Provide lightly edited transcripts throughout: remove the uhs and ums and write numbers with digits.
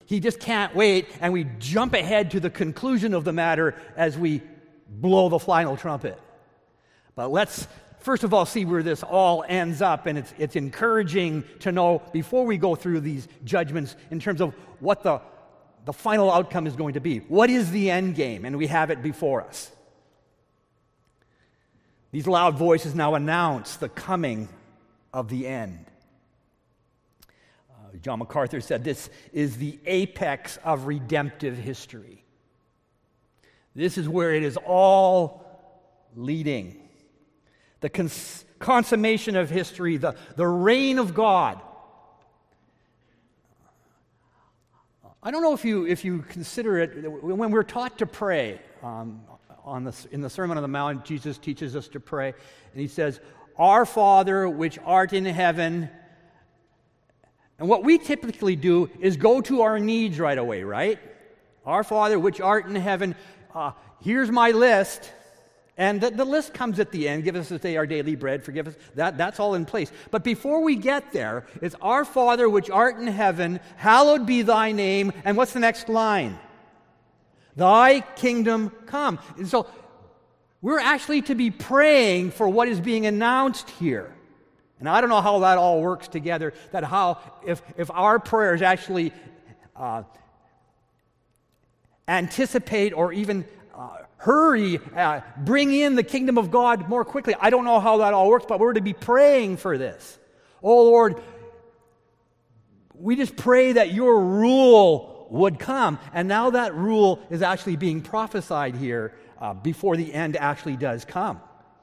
he just can't wait, and we jump ahead to the conclusion of the matter as we blow the final trumpet. But let's first of all see where this all ends up, and it's encouraging to know before we go through these judgments in terms of what the final outcome is going to be. What is the end game? And we have it before us. These loud voices now announce the coming of the end. John MacArthur said this is the apex of redemptive history. This is where it is all leading. The consummation of history, the reign of God. I don't know if you consider it, when we're taught to pray, in the Sermon on the Mount, Jesus teaches us to pray, and he says, "Our Father which art in heaven." And what we typically do is go to our needs right away, right? Our Father which art in heaven, here's my list. And the list comes at the end. Give us this day our daily bread. Forgive us. That's all in place. But before we get there, it's our Father which art in heaven, hallowed be thy name. And what's the next line? Thy kingdom come. And so we're actually to be praying for what is being announced here. And I don't know how that all works together, that how, if our prayers actually anticipate or even bring in the kingdom of God more quickly. I don't know how that all works, but we're to be praying for this. Oh Lord, we just pray that your rule would come. And now that rule is actually being prophesied here before the end actually does come.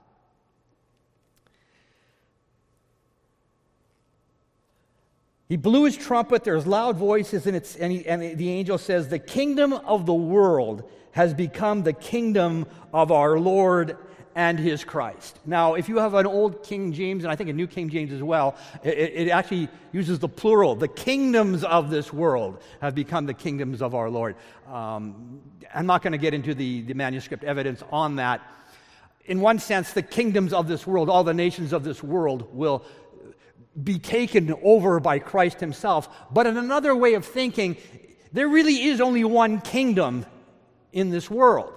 He blew his trumpet, there's loud voices, and the angel says, the kingdom of the world has become the kingdom of our Lord and his Christ. Now, if you have an old King James, and I think a New King James as well, it actually uses the plural. The kingdoms of this world have become the kingdoms of our Lord. I'm not going to get into the manuscript evidence on that. In one sense, the kingdoms of this world, all the nations of this world will be taken over by Christ himself. But in another way of thinking, there really is only one kingdom in this world.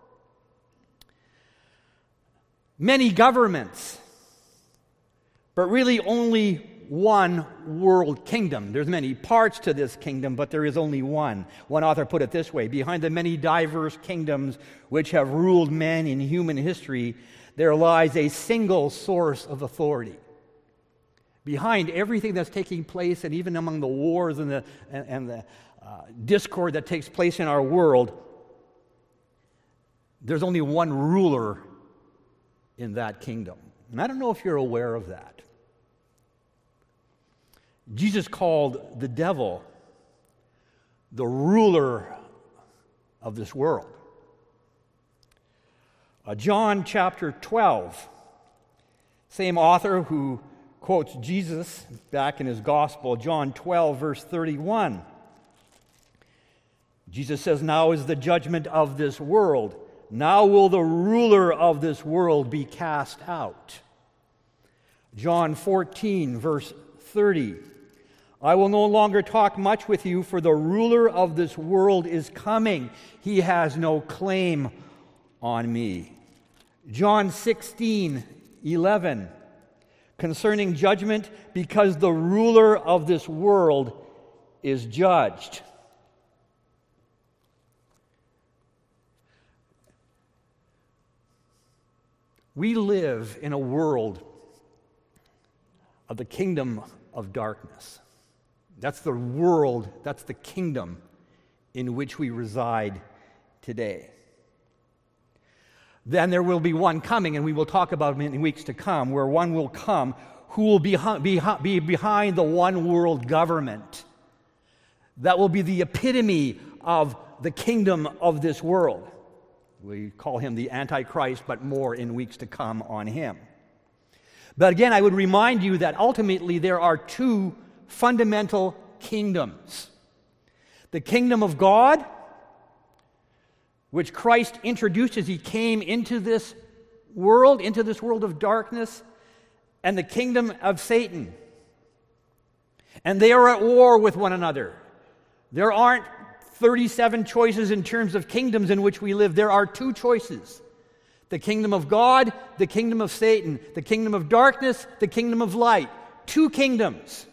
Many governments, but really only one world kingdom. There's many parts to this kingdom, but there is only one. One author put it this way: behind the many diverse kingdoms which have ruled men in human history, there lies a single source of authority. Behind everything that's taking place, and even among the wars and the discord that takes place in our world, there's only one ruler in that kingdom. And I don't know if you're aware of that. Jesus called the devil the ruler of this world. John chapter 12, same author who quotes Jesus back in his gospel, John 12, verse 31. Jesus says, now is the judgment of this world. Now will the ruler of this world be cast out. John 14, verse 30. I will no longer talk much with you, for the ruler of this world is coming. He has no claim on me. John 16, 11. Concerning judgment, because the ruler of this world is judged. We live in a world of the kingdom of darkness. That's the world, that's the kingdom in which we reside today. Then there will be one coming, and we will talk about him in weeks to come, where one will come who will be behind the one world government. That will be the epitome of the kingdom of this world. We call him the Antichrist, but more in weeks to come on him. But again, I would remind you that ultimately there are two fundamental kingdoms. The kingdom of God, which Christ introduced as he came into this world of darkness, and the kingdom of Satan. And they are at war with one another. There aren't 37 choices in terms of kingdoms in which we live. There are 2 choices: the kingdom of God, the kingdom of Satan, the kingdom of darkness, the kingdom of light. 2 kingdoms.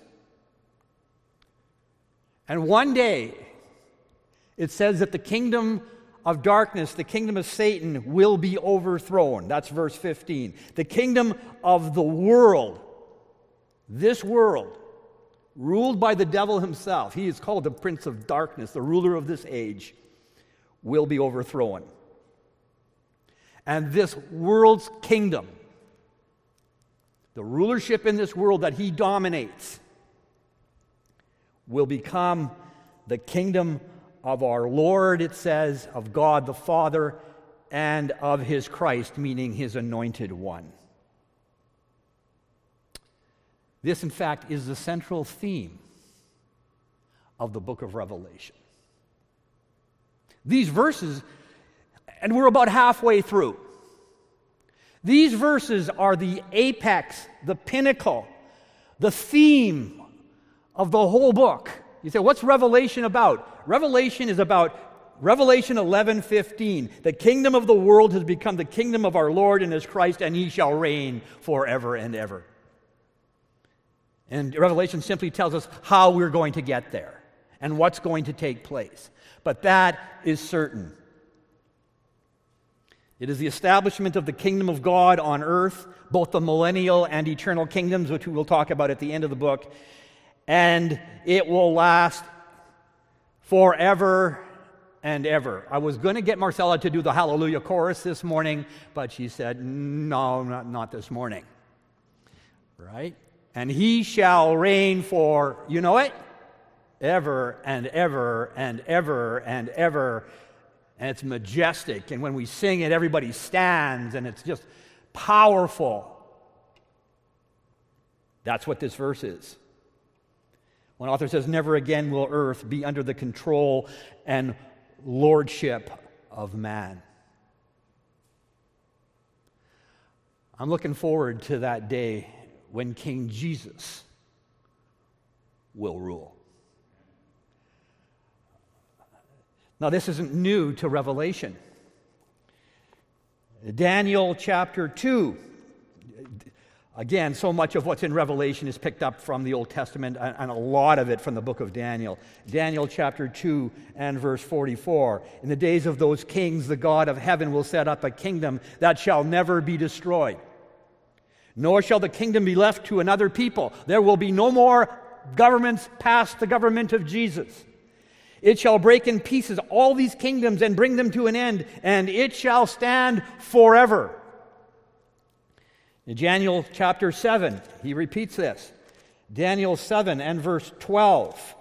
And one day, it says that the kingdom of darkness, the kingdom of Satan, will be overthrown. That's verse 15. The kingdom of the world, this world, ruled by the devil himself, he is called the prince of darkness, the ruler of this age, will be overthrown. And this world's kingdom, the rulership in this world that he dominates, will become the kingdom of our Lord, it says, of God the Father, and of his Christ, meaning his anointed one. This, in fact, is the central theme of the book of Revelation. These verses, and we're about halfway through, these verses are the apex, the pinnacle, the theme of the whole book. You say, what's Revelation about? Revelation is about Revelation 11:15. The kingdom of the world has become the kingdom of our Lord and his Christ, and he shall reign forever and ever. And Revelation simply tells us how we're going to get there and what's going to take place. But that is certain. It is the establishment of the kingdom of God on earth, both the millennial and eternal kingdoms, which we will talk about at the end of the book, and it will last forever and ever. I was going to get Marcella to do the Hallelujah chorus this morning, but she said, no, not this morning. Right? And he shall reign for, you know it? Ever and ever and ever and ever. And it's majestic. And when we sing it, everybody stands, and it's just powerful. That's what this verse is. One author says, never again will earth be under the control and lordship of man. I'm looking forward to that day when King Jesus will rule. Now, this isn't new to Revelation. Daniel chapter 2. Again, so much of what's in Revelation is picked up from the Old Testament, and a lot of it from the book of Daniel. Daniel chapter 2 and verse 44. In the days of those kings, the God of heaven will set up a kingdom that shall never be destroyed. Nor shall the kingdom be left to another people. There will be no more governments past the government of Jesus. It shall break in pieces all these kingdoms and bring them to an end, and it shall stand forever. In Daniel chapter 7, he repeats this. Daniel 7 and verse 12.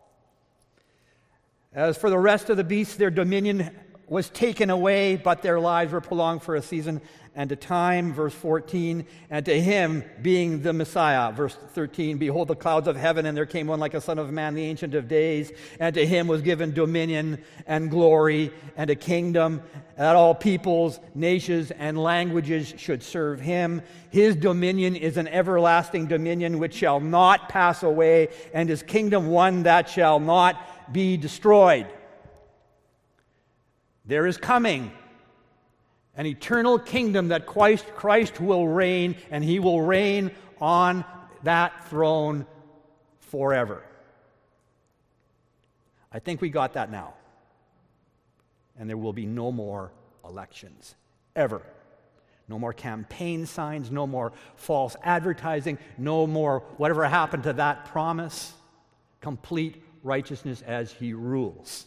As for the rest of the beasts, their dominion was taken away, but their lives were prolonged for a season and a time. Verse 14. And to him, being the Messiah, verse 13, behold the clouds of heaven, and there came one like a son of man, the Ancient of Days. And to him was given dominion and glory and a kingdom, that all peoples, nations, and languages should serve him. His dominion is an everlasting dominion which shall not pass away, and his kingdom one that shall not be destroyed. There is coming an eternal kingdom that Christ will reign, and he will reign on that throne forever. I think we got that now. And there will be no more elections, ever. No more campaign signs, no more false advertising, no more whatever happened to that promise. Complete righteousness as he rules.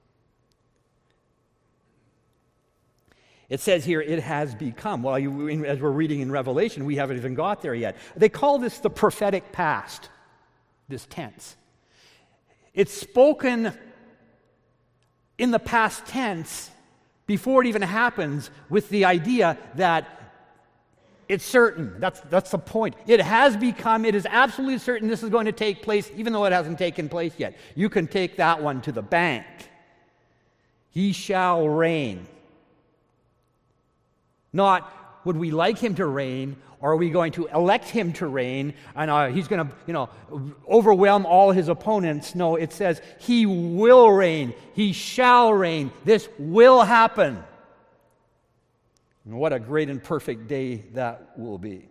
It says here, it has become. Well, as we're reading in Revelation, we haven't even got there yet. They call this the prophetic past, this tense. It's spoken in the past tense before it even happens, with the idea that it's certain. That's the point. It has become, it is absolutely certain this is going to take place, even though it hasn't taken place yet. You can take that one to the bank. He shall reign. Not would we like him to reign, or are we going to elect him to reign, and he's going to, overwhelm all his opponents? No, it says he will reign. He shall reign. This will happen. And what a great and perfect day that will be.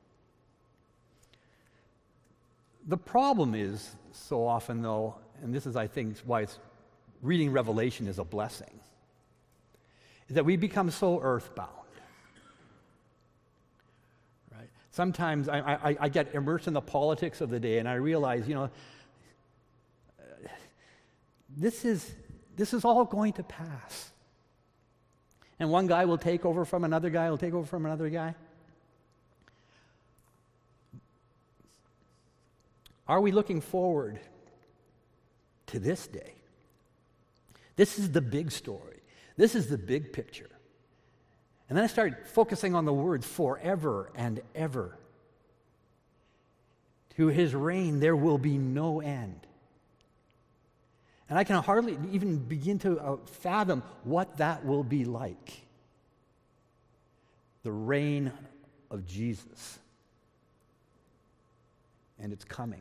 The problem is, so often though, and this is, I think, why reading Revelation is a blessing, is that we become so earthbound. Right? Sometimes I get immersed in the politics of the day, and I realize, this is all going to pass. And one guy will take over from another guy, will take over from another guy. Are we looking forward to this day? This is the big story. This is the big picture. And then I started focusing on the words forever and ever. To his reign there will be no end. And I can hardly even begin to fathom what that will be like. The reign of Jesus. And it's coming.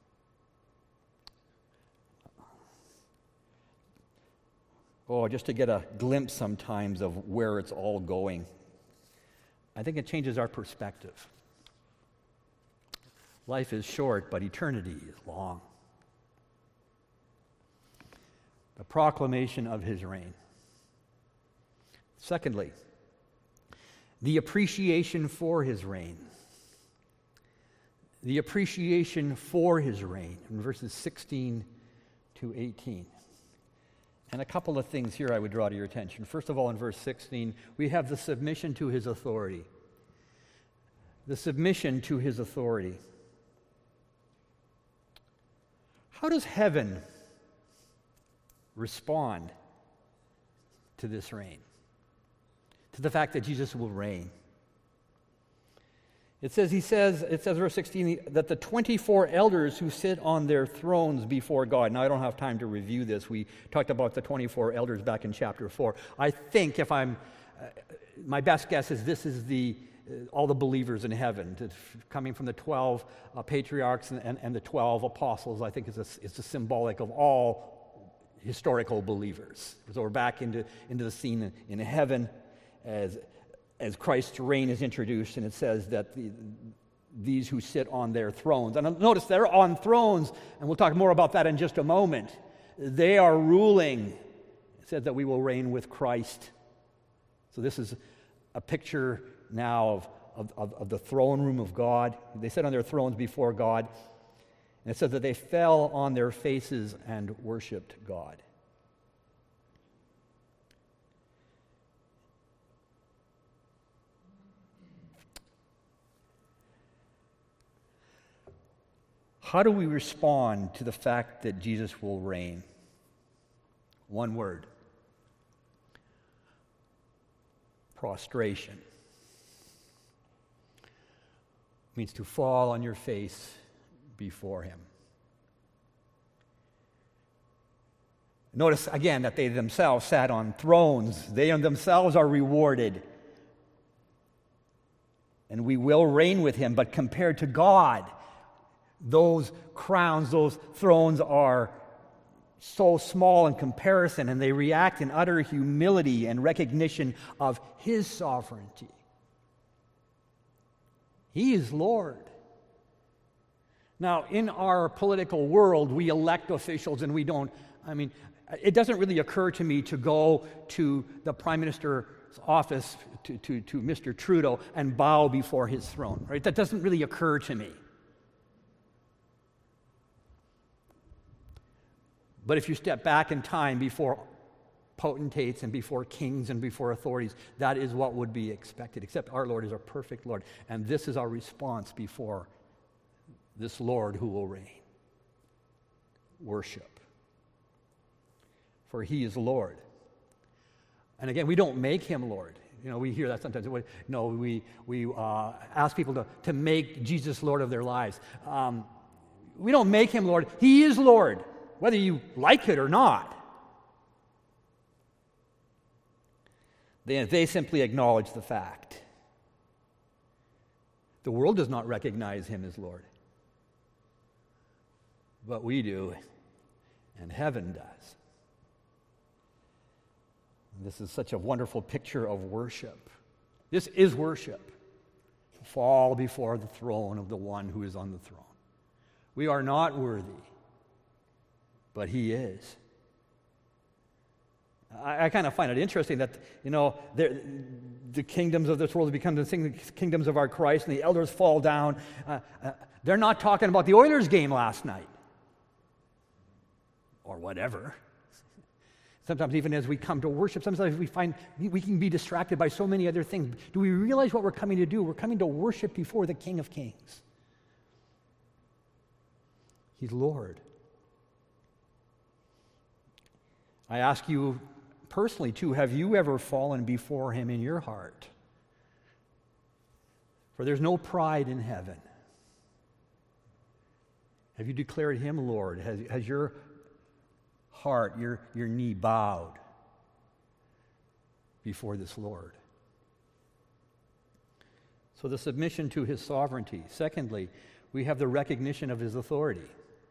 Oh, just to get a glimpse sometimes of where it's all going. I think it changes our perspective. Life is short, but eternity is long. The proclamation of his reign. Secondly, the appreciation for his reign. The appreciation for his reign in verses 16 to 18. And a couple of things here I would draw to your attention. First of all, in verse 16, we have the submission to his authority. The submission to his authority. How does heaven respond to this reign? To the fact that Jesus will reign? It says, verse 16, that the 24 elders who sit on their thrones before God. Now, I don't have time to review this. We talked about the 24 elders back in chapter 4. I think my best guess is this is all the believers in heaven, coming from the 12 patriarchs and the 12 apostles. I think it's a symbolic of all historical believers. So we're back into the scene in heaven as Christ's reign is introduced, and it says that these who sit on their thrones, and notice they're on thrones, and we'll talk more about that in just a moment. They are ruling. It says that we will reign with Christ. So this is a picture now of the throne room of God. They sit on their thrones before God, and it says that they fell on their faces and worshiped God. How do we respond to the fact that Jesus will reign? One word. Prostration. It means to fall on your face before him. Notice again that they themselves sat on thrones. They themselves are rewarded. And we will reign with him, but compared to God, those crowns, those thrones are so small in comparison, and they react in utter humility and recognition of his sovereignty. He is Lord. Now, in our political world, we elect officials, and it doesn't really occur to me to go to the Prime Minister's office, to Mr. Trudeau, and bow before his throne, right? That doesn't really occur to me. But if you step back in time before potentates and before kings and before authorities, that is what would be expected, except our Lord is a perfect Lord. And this is our response before this Lord who will reign. Worship. For he is Lord. And again, we don't make him Lord. We hear that sometimes. No, we ask people to make Jesus Lord of their lives. We don't make him Lord. He is Lord, whether you like it or not. They simply acknowledge the fact. The world does not recognize him as Lord. But we do, and heaven does. And this is such a wonderful picture of worship. This is worship. Fall before the throne of the one who is on the throne. We are not worthy, but he is. I kind of find it interesting that, the kingdoms of this world have become the kingdoms of our Christ, and the elders fall down. They're not talking about the Oilers game last night, or whatever. Sometimes even as we come to worship, sometimes we find we can be distracted by so many other things. Do we realize what we're coming to do? We're coming to worship before the King of Kings. He's Lord. I ask you personally, too, have you ever fallen before him in your heart? For there's no pride in heaven. Have you declared him Lord? Has your heart, your knee bowed before this Lord? So the submission to his sovereignty. Secondly, we have the recognition of his authority.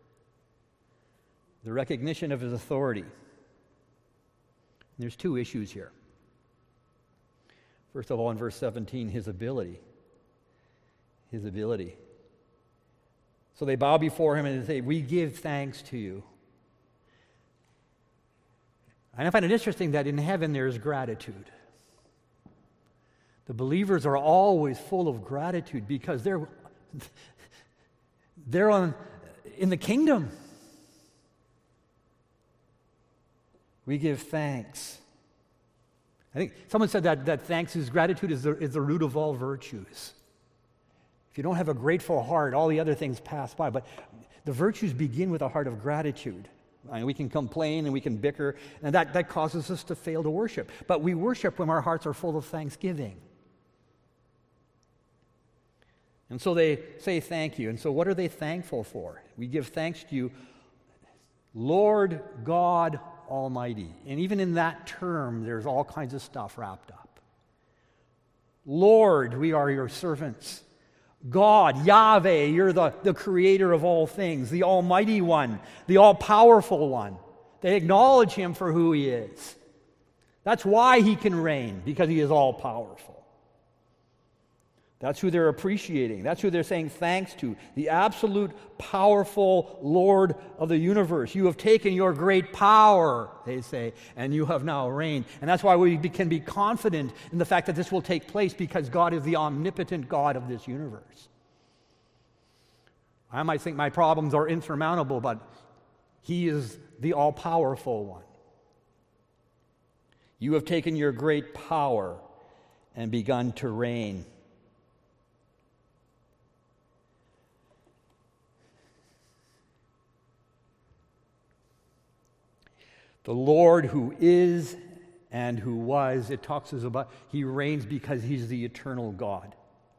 The recognition of his authority. There's two issues here. First of all, in verse 17, his ability. His ability. So they bow before him and they say, we give thanks to you. And I find it interesting that in heaven there is gratitude. The believers are always full of gratitude because they're in the kingdom. We give thanks. I think someone said that thanks is gratitude is the root of all virtues. If you don't have a grateful heart, all the other things pass by. But the virtues begin with a heart of gratitude. I mean, we can complain and we can bicker, and that causes us to fail to worship. But we worship when our hearts are full of thanksgiving. And so they say thank you. And so what are they thankful for? We give thanks to you, Lord God Almighty. And even in that term, there's all kinds of stuff wrapped up. Lord, we are your servants. God, Yahweh, you're the creator of all things, the Almighty One, the all-powerful One. They acknowledge him for who he is. That's why he can reign, because he is all-powerful. That's who they're appreciating. That's who they're saying thanks to. The absolute powerful Lord of the universe. You have taken your great power, they say, and you have now reigned. And that's why we can be confident in the fact that this will take place, because God is the omnipotent God of this universe. I might think my problems are insurmountable, but he is the all-powerful one. You have taken your great power and begun to reign. The Lord who is and who was, it talks about, he reigns because he's the eternal God.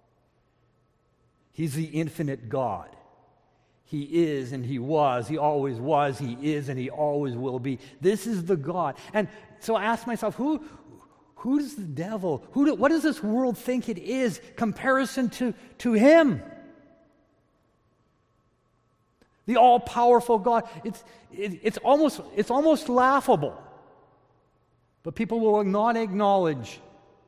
He's the infinite God. He is and he was, he always was, he is and he always will be. This is the God. And so I ask myself, who does the devil, what does this world think it is comparison to him? The all-powerful God. It's almost laughable. But people will not acknowledge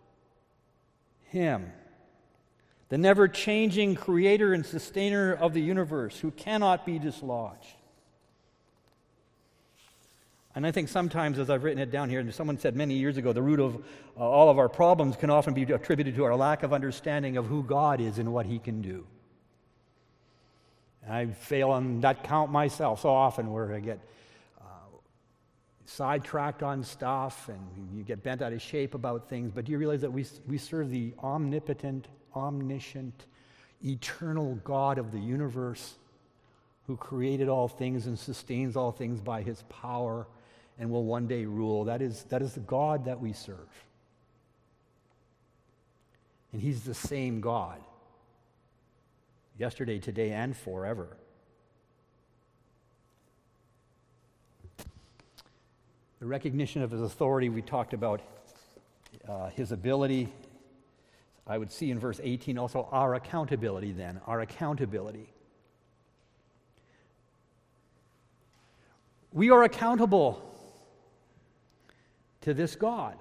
him. The never-changing creator and sustainer of the universe, who cannot be dislodged. And I think sometimes, as I've written it down here, and someone said many years ago, the root of all of our problems can often be attributed to our lack of understanding of who God is and what he can do. I fail on that count myself so often, where I get sidetracked on stuff and you get bent out of shape about things. But do you realize that we serve the omnipotent, omniscient, eternal God of the universe, who created all things and sustains all things by his power and will one day rule? That is the God that we serve. And he's the same God. Yesterday, today, and forever. The recognition of his authority, we talked about his ability. I would see in verse 18 also our accountability then, our accountability. We are accountable to this God.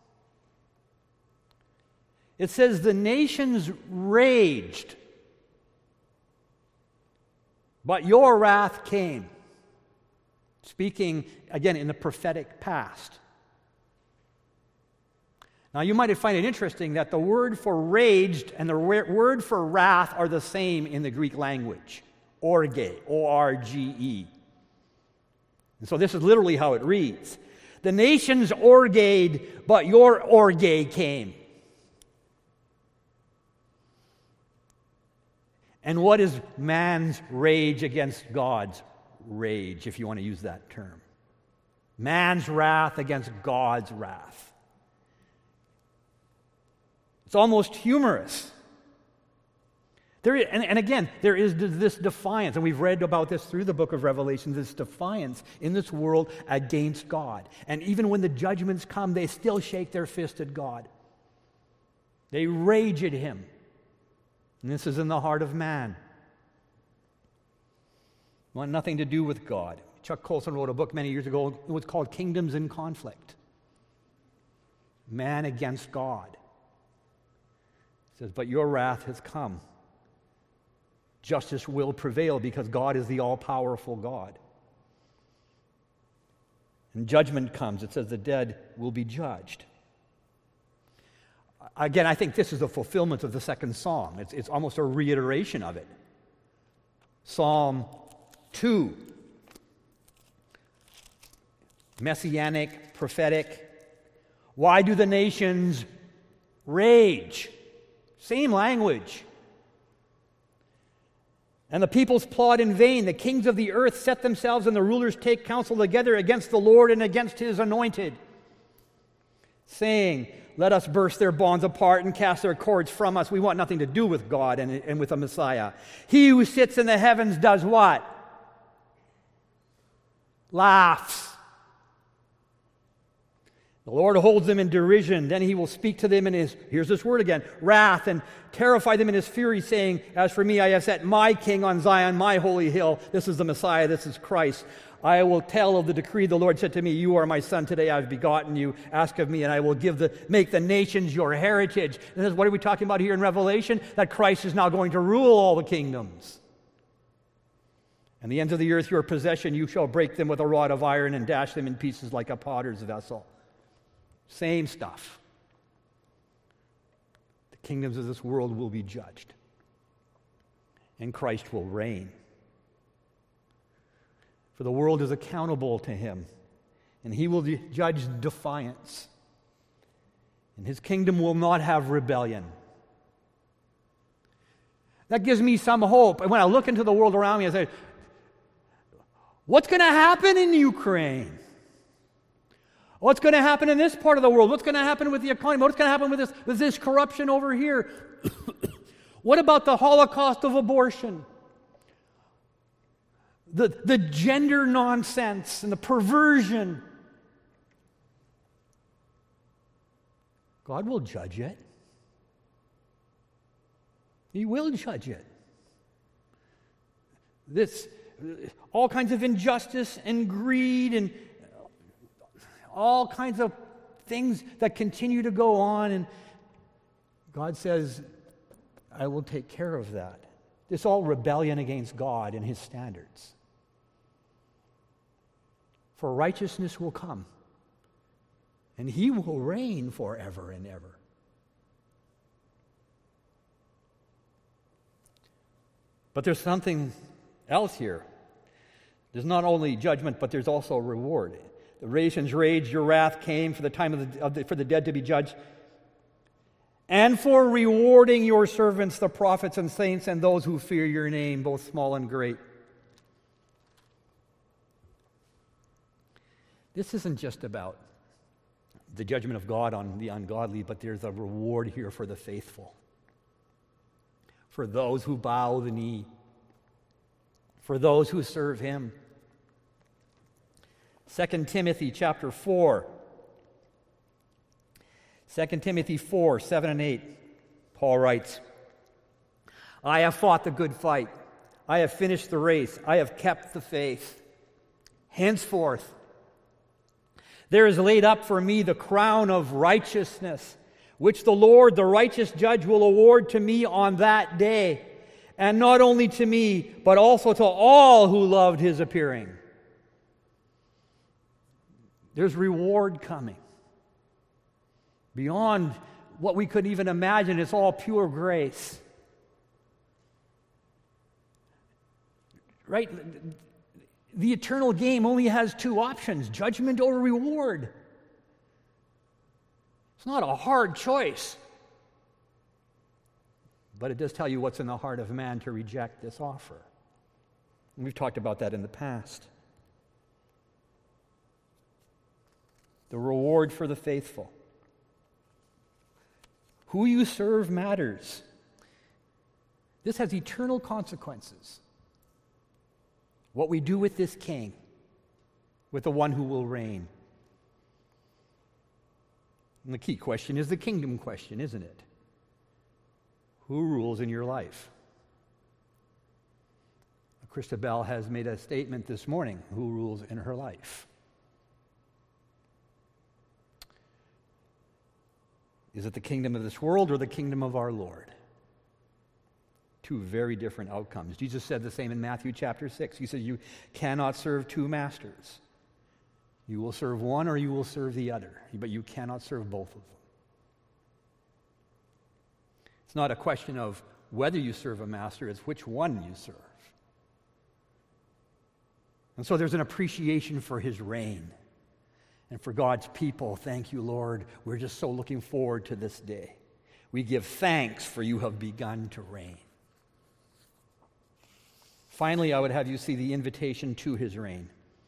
It says the nations raged, but your wrath came. Speaking, again, in the prophetic past. Now, you might find it interesting that the word for raged and the word for wrath are the same in the Greek language. Orge, O-R-G-E. And so this is literally how it reads. The nations orged, but your orge came. And what is man's rage against God's rage, if you want to use that term? Man's wrath against God's wrath. It's almost humorous. And again, there is this defiance, and we've read about this through the book of Revelation, this defiance in this world against God. And even when the judgments come, they still shake their fist at God. They rage at Him. And this is in the heart of man. Want nothing to do with God. Chuck Colson wrote a book many years ago. It was called Kingdoms in Conflict. Man against God. It says, but your wrath has come. Justice will prevail because God is the all-powerful God. And judgment comes. It says the dead will be judged. Again, I think this is a fulfillment of the second psalm. It's almost a reiteration of it. Psalm 2. Messianic, prophetic. Why do the nations rage? Same language. And the peoples plot in vain. The kings of the earth set themselves, and the rulers take counsel together against the Lord and against His anointed, saying, let us burst their bonds apart and cast their cords from us. We want nothing to do with God and with the Messiah. He who sits in the heavens does what? Laughs. The Lord holds them in derision. Then He will speak to them in His, here's this word again, wrath, and terrify them in His fury, saying, as for me, I have set my king on Zion, my holy hill. This is the Messiah, this is Christ. I will tell of the decree the Lord said to me, you are my son, today I have begotten you. Ask of me, and I will make the nations your heritage. And this is what are we talking about here in Revelation? That Christ is now going to rule all the kingdoms. And the ends of the earth your possession, you shall break them with a rod of iron and dash them in pieces like a potter's vessel. Same stuff. The kingdoms of this world will be judged. And Christ will reign. For the world is accountable to Him, and He will judge defiance. And His kingdom will not have rebellion. That gives me some hope. And when I look into the world around me, I say, what's going to happen in Ukraine? What's going to happen in this part of the world? What's going to happen with the economy? What's going to happen with this corruption over here? What about the Holocaust of abortion? The gender nonsense and the perversion. God will judge it. He will judge it. All kinds of injustice and greed and all kinds of things that continue to go on, and God says, I will take care of that. It's all rebellion against God and His standards. For righteousness will come, and He will reign forever and ever. But there's something else here. There's not only judgment, but there's also reward. The nations raged, your wrath came for the time for the dead to be judged, and for rewarding your servants, the prophets and saints, and those who fear your name, both small and great. This isn't just about the judgment of God on the ungodly, but there's a reward here for the faithful, for those who bow the knee, for those who serve Him. 2 Timothy chapter 4. 2 Timothy 4, 7 and 8. Paul writes, I have fought the good fight. I have finished the race. I have kept the faith. Henceforth, there is laid up for me the crown of righteousness, which the Lord, the righteous judge, will award to me on that day, and not only to me, but also to all who loved his appearing. There's reward coming. Beyond what we could even imagine, it's all pure grace. Right? The eternal game only has two options, judgment or reward. It's not a hard choice. But it does tell you what's in the heart of man to reject this offer. And we've talked about that in the past. The reward for the faithful. Who you serve matters. This has eternal consequences. What we do with this king, with the one who will reign. And the key question is the kingdom question, isn't it? Who rules in your life? Christabel has made a statement this morning. Who rules in her life? Is it the kingdom of this world or the kingdom of our Lord? Two very different outcomes. Jesus said the same in Matthew chapter 6. He said, you cannot serve two masters. You will serve one or you will serve the other, but you cannot serve both of them. It's not a question of whether you serve a master, it's which one you serve. And so there's an appreciation for his reign. And for God's people, thank you, Lord. We're just so looking forward to this day. We give thanks for you have begun to reign. Finally, I would have you see the invitation to his reign.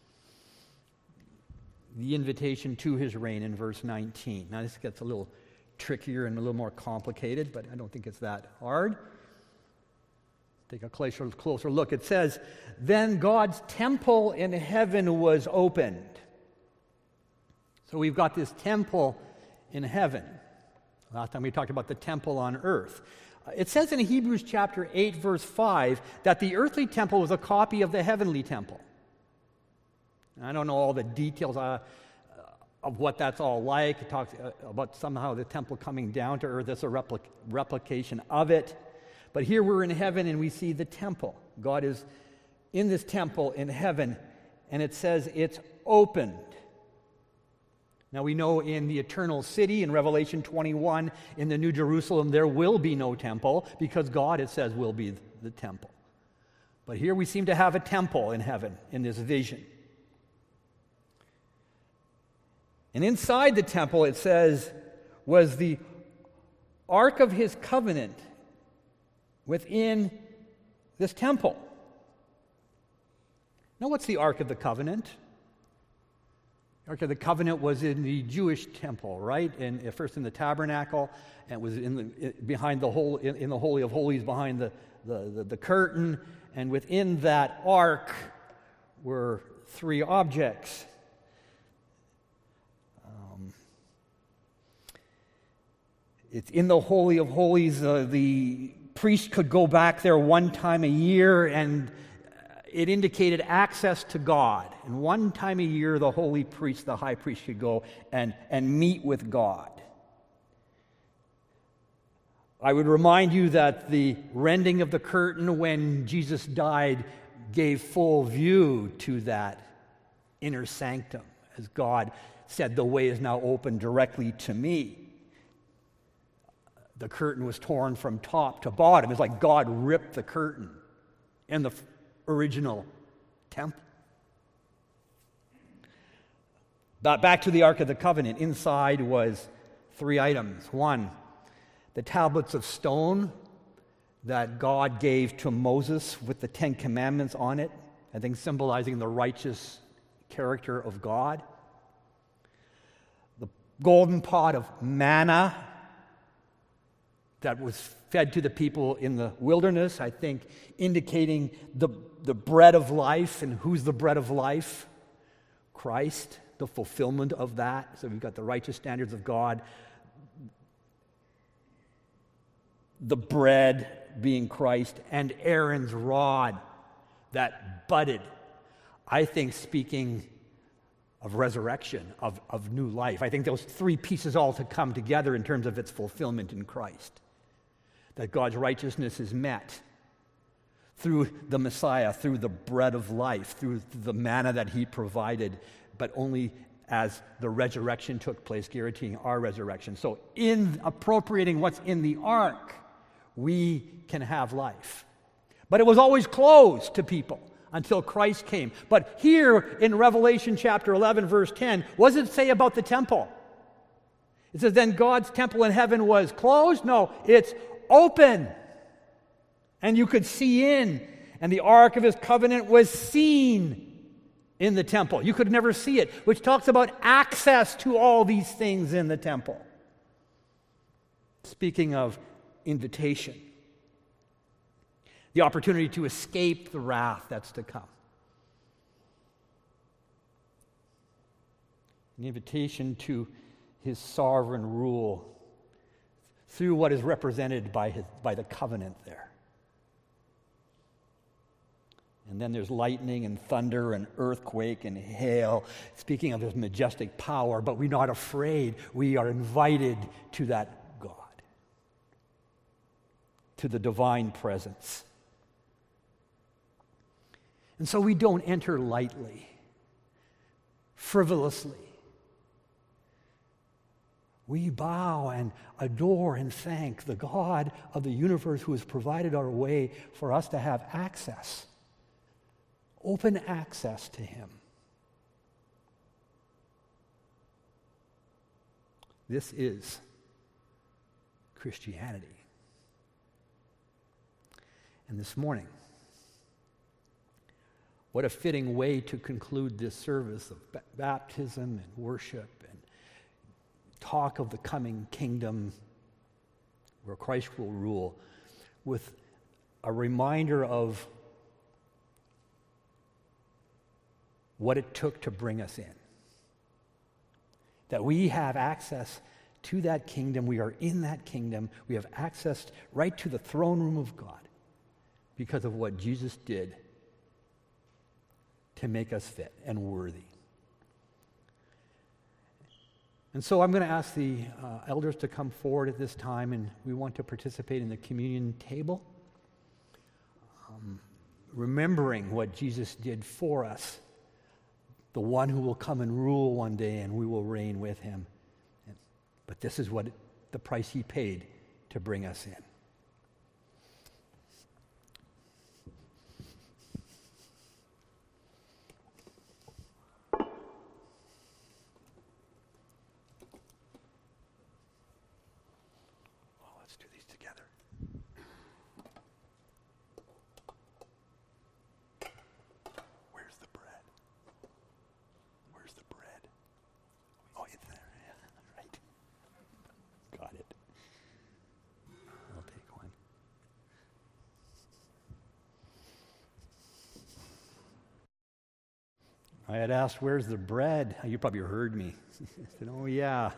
The invitation to his reign in verse 19. Now, this gets a little trickier and a little more complicated, but I don't think it's that hard. Take a closer look. It says, then God's temple in heaven was opened. So we've got this temple in heaven. Last time we talked about the temple on earth. It says in Hebrews chapter 8, verse 5, that the earthly temple was a copy of the heavenly temple. I don't know all the details of what that's all like. It talks about somehow the temple coming down to earth. It's a replication of it. But here we're in heaven and we see the temple. God is in this temple in heaven, and it says it's opened. Now we know in the eternal city, in Revelation 21, in the New Jerusalem, there will be no temple because God, it says, will be the temple. But here we seem to have a temple in heaven in this vision. And inside the temple, it says, was the Ark of his covenant within this temple. Now, what's the Ark of the Covenant? The Ark of the Covenant was in the Jewish temple, right? And first in the tabernacle, and it was behind the in the Holy of Holies, behind the curtain. And within that ark were three objects. It's in the Holy of Holies. The priest could go back there one time a year, and it indicated access to God. And one time a year, the holy priest, the high priest, could go and meet with God. I would remind you that the rending of the curtain when Jesus died gave full view to that inner sanctum, as God said, the way is now open directly to me. The curtain was torn from top to bottom. It's like God ripped the curtain in the original temple. But back to the Ark of the Covenant. Inside was three items. One, the tablets of stone that God gave to Moses with the Ten Commandments on it, I think symbolizing the righteous character of God. The golden pot of manna that was fed to the people in the wilderness, I think indicating the bread of life. And who's the bread of life? Christ, the fulfillment of that. So we've got the righteous standards of God the bread being Christ, and Aaron's rod that budded, I think speaking of resurrection, of new life. I think those three pieces all to come together in terms of its fulfillment in Christ. That God's righteousness is met through the Messiah, through the bread of life, through the manna that he provided, but only as the resurrection took place, guaranteeing our resurrection. So in appropriating what's in the ark, we can have life. But it was always closed to people until Christ came. But here in Revelation chapter 11, verse 10, what does it say about the temple? It says, then God's temple in heaven was closed? No, it's open. And you could see in, and the ark of his covenant was seen in the temple. You could never see it, which talks about access to all these things in the temple. Speaking of invitation, the opportunity to escape the wrath that's to come. An invitation to his sovereign rule through what is represented by the covenant there. And then there's lightning and thunder and earthquake and hail, speaking of his majestic power, but we're not afraid. We are invited to that God, to the divine presence. And so we don't enter lightly, frivolously. We bow and adore and thank the God of the universe who has provided our way for us to have access, open access to him. This is Christianity. And this morning, what a fitting way to conclude this service of baptism and worship and talk of the coming kingdom where Christ will rule, with a reminder of what it took to bring us in. That we have access to that kingdom. We are in that kingdom. We have access right to the throne room of God because of what Jesus did to make us fit and worthy. And so I'm going to ask the elders to come forward at this time, and we want to participate in the communion table, remembering what Jesus did for us, the one who will come and rule one day, and we will reign with him. But this is what the price he paid to bring us in. I had asked, where's the bread? You probably heard me. I said, oh, yeah.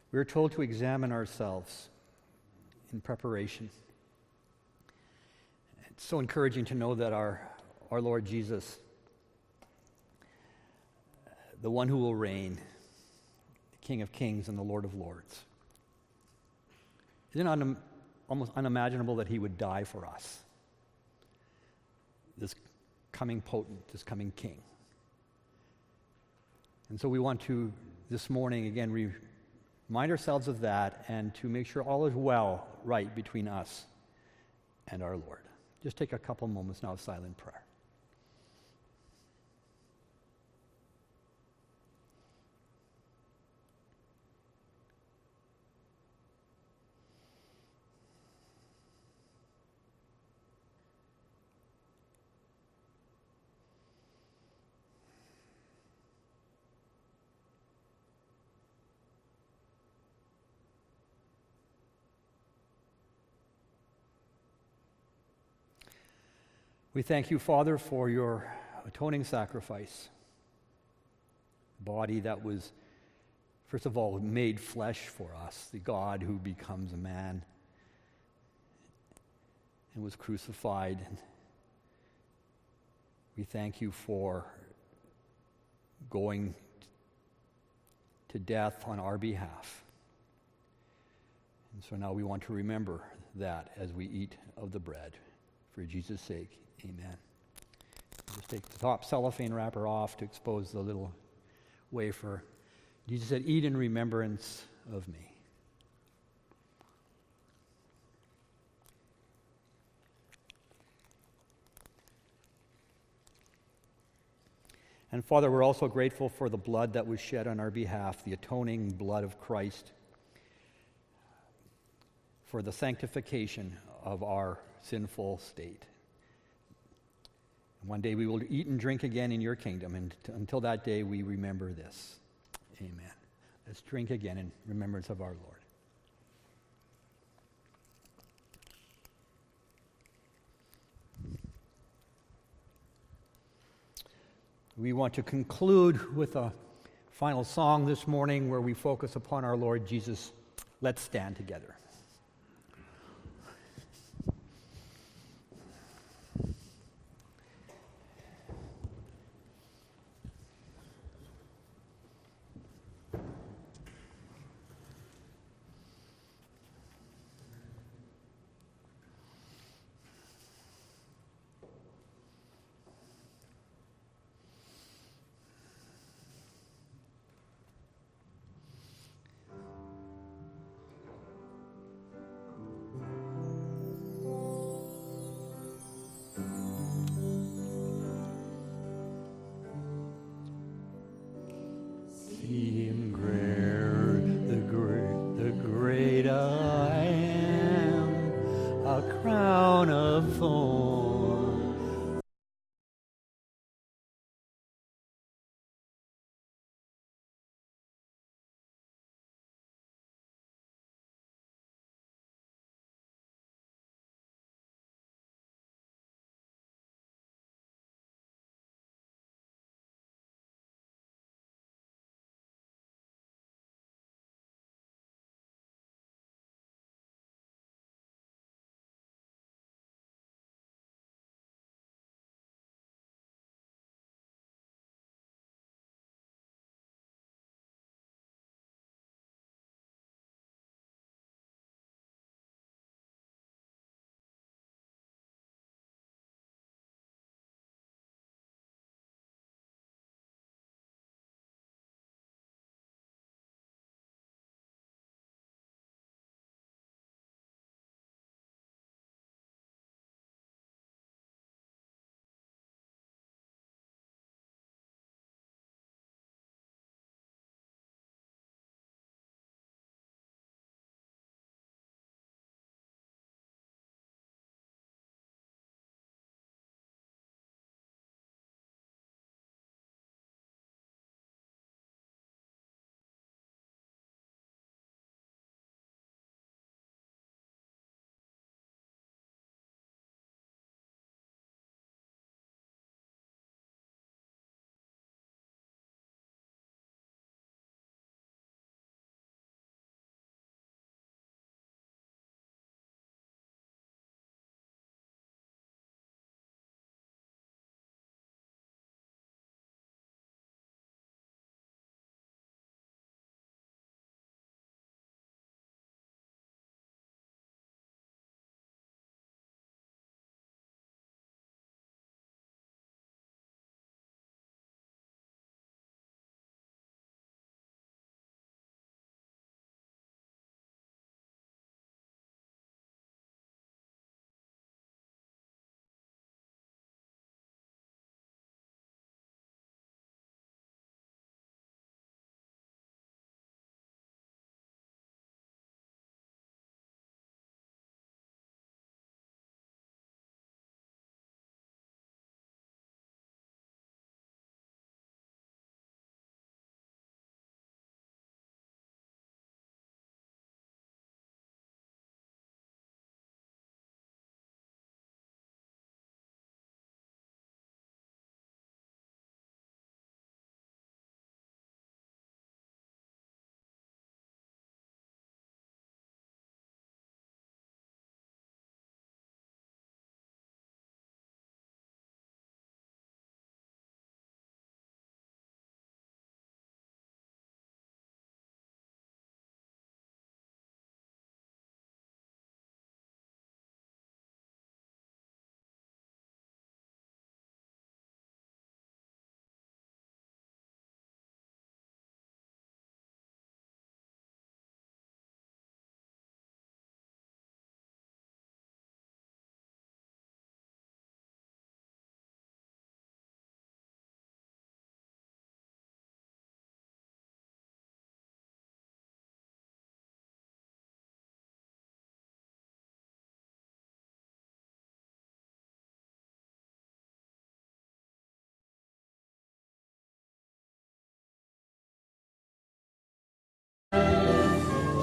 We're told to examine ourselves in preparation. It's so encouraging to know that our Lord Jesus, the one who will reign, the King of Kings and the Lord of Lords. Isn't it almost unimaginable that he would die for us? This coming potent, this coming king. And so we want to, this morning, again, remind ourselves of that and to make sure all is well, right, between us and our Lord. Just take a couple moments now of silent prayer. We thank you, Father, for your atoning sacrifice, a body that was, first of all, made flesh for us, the God who becomes a man and was crucified. And we thank you for going to death on our behalf. And so now we want to remember that as we eat of the bread. For Jesus' sake, amen. Just take the top cellophane wrapper off to expose the little wafer. Jesus said, "Eat in remembrance of me." And Father, we're also grateful for the blood that was shed on our behalf, the atoning blood of Christ, for the sanctification of our sinful state. One day we will eat and drink again in your kingdom, and until that day we remember this. Amen. Let's drink again in remembrance of our Lord. We want to conclude with a final song this morning where we focus upon our Lord Jesus. Let's stand together.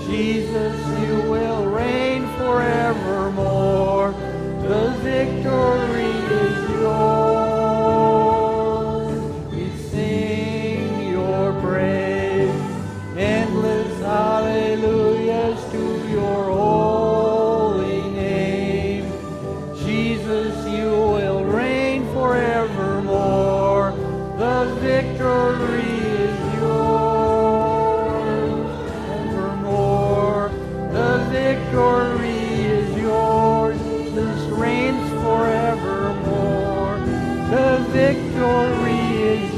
Jesus, you will reign forevermore. The victory is yours. We sing your praise, endless hallelujahs to your holy name. Jesus, you will reign forevermore. The victory is yours. Evermore, the victory is yours. Jesus reigns forevermore. The victory is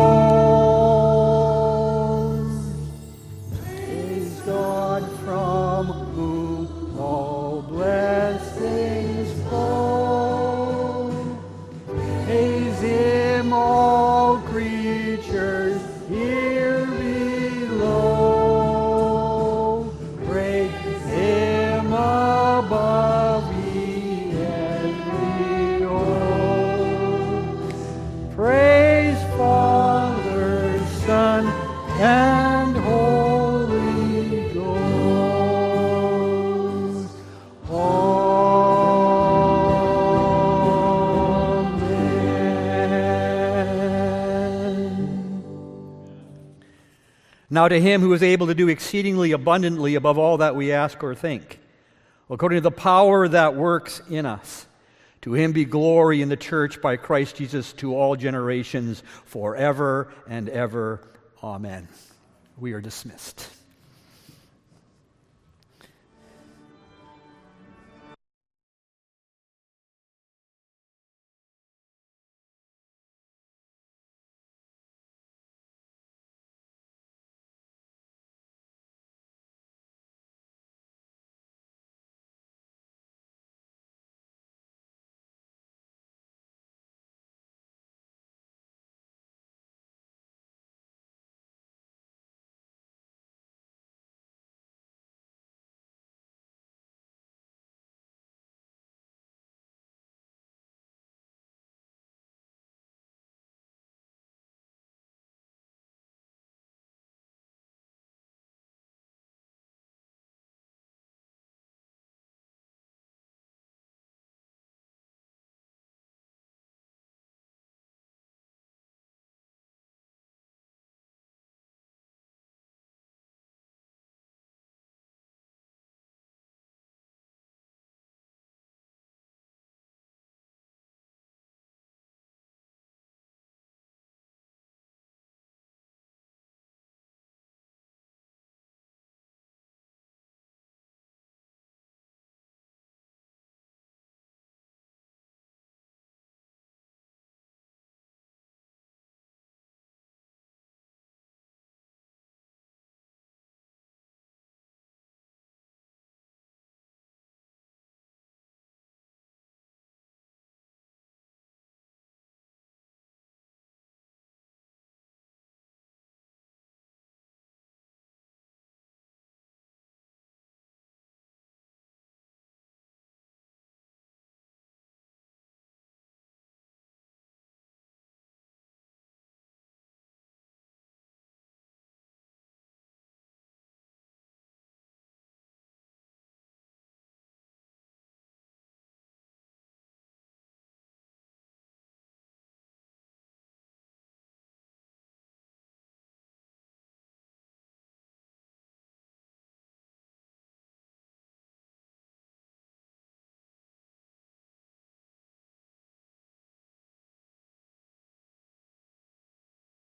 yours. Praise God from whom all blessings flow. Praise Him, all creatures here below. Praise Him above, ye heavenly hosts. Praise Father, Son, and Holy Ghost. Amen. Now to Him who is able to do exceedingly abundantly above all that we ask or think, according to the power that works in us, to Him be glory in the church by Christ Jesus to all generations, forever and ever. Amen. We are dismissed.